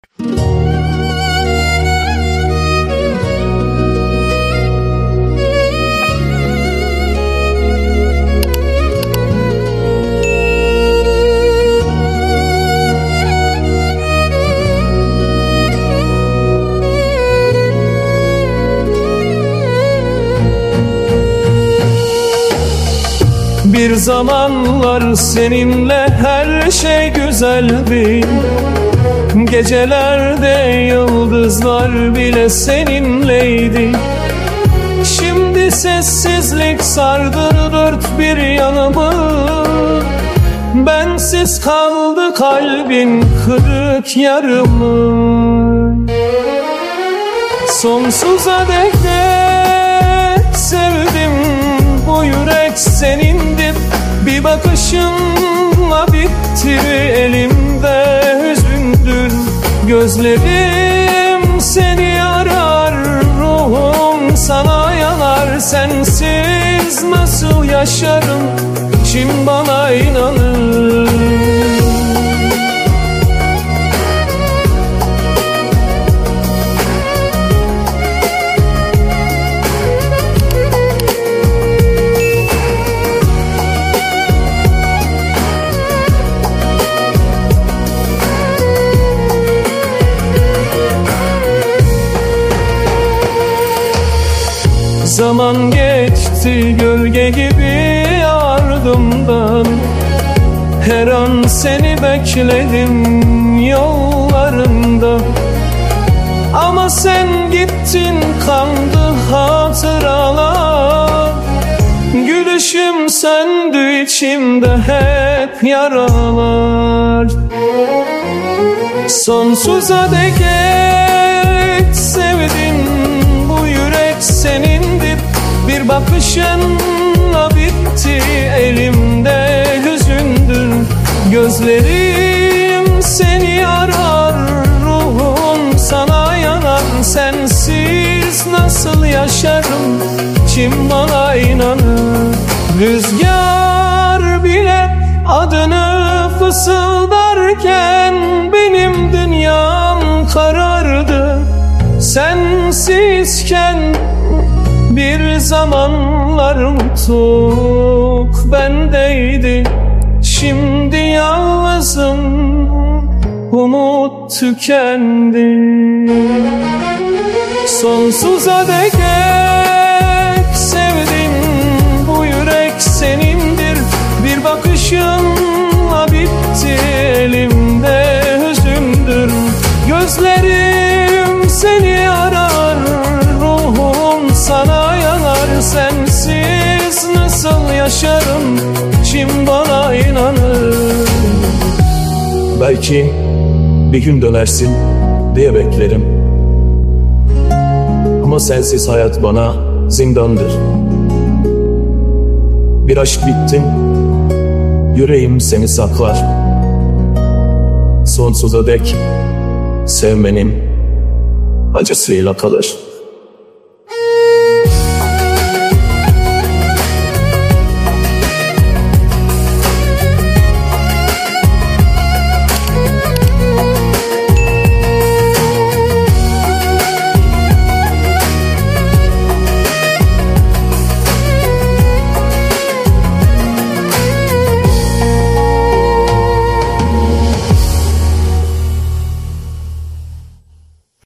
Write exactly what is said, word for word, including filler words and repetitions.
Bir zamanlar seninle her şey güzeldi. Gecelerde yıldızlar bile seninleydi. Şimdi sessizlik sardı dört bir yanımı. Bensiz kaldı kalbin kırık yarımı. Sonsuza dek sevdim, bu yürek senindir. Bir bakışınla bitti elimde hüzündür. Gözlerim seni arar, ruhum sana yanar. Sensiz nasıl yaşarım, kim bana inanır? Zaman geçti gölge gibi ardımdan. Her an seni bekledim yollarında. Ama sen gittin, kandı hatıralar. Gülüşüm söndü, içimde hep yaralar. Sonsuza dek sevdim, bu yürek senindir. Bir bakışınla bitti elimde hüzündür. Gözlerim seni arar, ruhum sana yanar. Sensiz nasıl yaşarım, kim bana inanır? Rüzgar bile adını fısıldarken benim dünyam karardı. Sensizken bir zamanlar mutluluk bendeydi. Şimdi yalnızım, umut tükendi. Sonsuza dek sevdim, bu yürek senindir. Bir bakışınla bitti elimde hüzündür. Gözlerim seni arar, ruhum sana yanar. Sensiz nasıl yaşarım, kim bana inanır? Belki bir gün dönersin diye beklerim. Ama sensiz hayat bana zindandır. Bir aşk bittim, yüreğim seni saklar. Sonsuza dek sevmenin acısıyla kalır.